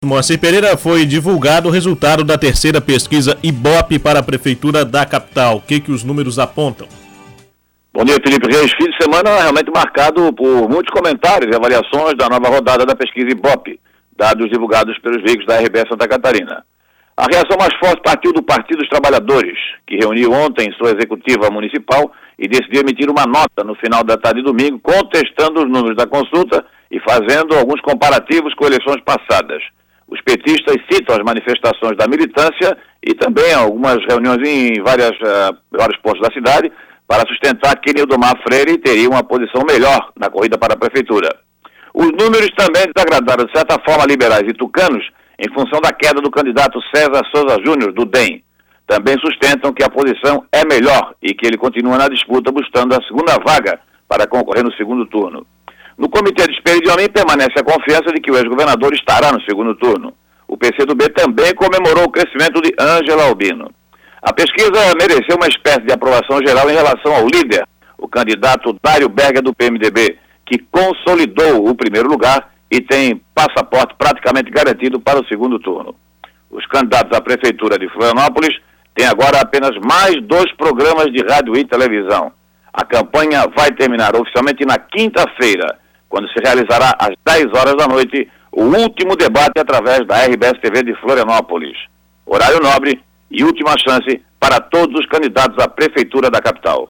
Moacir Pereira, foi divulgado o resultado da terceira pesquisa Ibope para a Prefeitura da capital. O que os números apontam? Bom dia, Felipe Reis. Fim de semana realmente marcado por muitos comentários e avaliações da nova rodada da pesquisa Ibope, dados divulgados pelos veículos da RBS Santa Catarina. A reação mais forte partiu do Partido dos Trabalhadores, que reuniu ontem sua executiva municipal e decidiu emitir uma nota no final da tarde de domingo, contestando os números da consulta e fazendo alguns comparativos com eleições passadas. Os petistas citam as manifestações da militância e também algumas reuniões em vários postos da cidade para sustentar que Nildomar Freire teria uma posição melhor na corrida para a prefeitura. Os números também desagradaram, de certa forma, liberais e tucanos em função da queda do candidato César Souza Júnior, do DEM. Também sustentam que a posição é melhor e que ele continua na disputa buscando a segunda vaga para concorrer no segundo turno. No Comitê de Espelho de Homem permanece a confiança de que o ex-governador estará no segundo turno. O PCdoB também comemorou o crescimento de Ângela Albino. A pesquisa mereceu uma espécie de aprovação geral em relação ao líder, o candidato Dário Berger do PMDB, que consolidou o primeiro lugar e tem passaporte praticamente garantido para o segundo turno. Os candidatos à prefeitura de Florianópolis têm agora apenas mais 2 programas de rádio e televisão. A campanha vai terminar oficialmente na quinta-feira, quando se realizará às 10 horas da noite o último debate através da RBS TV de Florianópolis. Horário nobre e última chance para todos os candidatos à prefeitura da capital.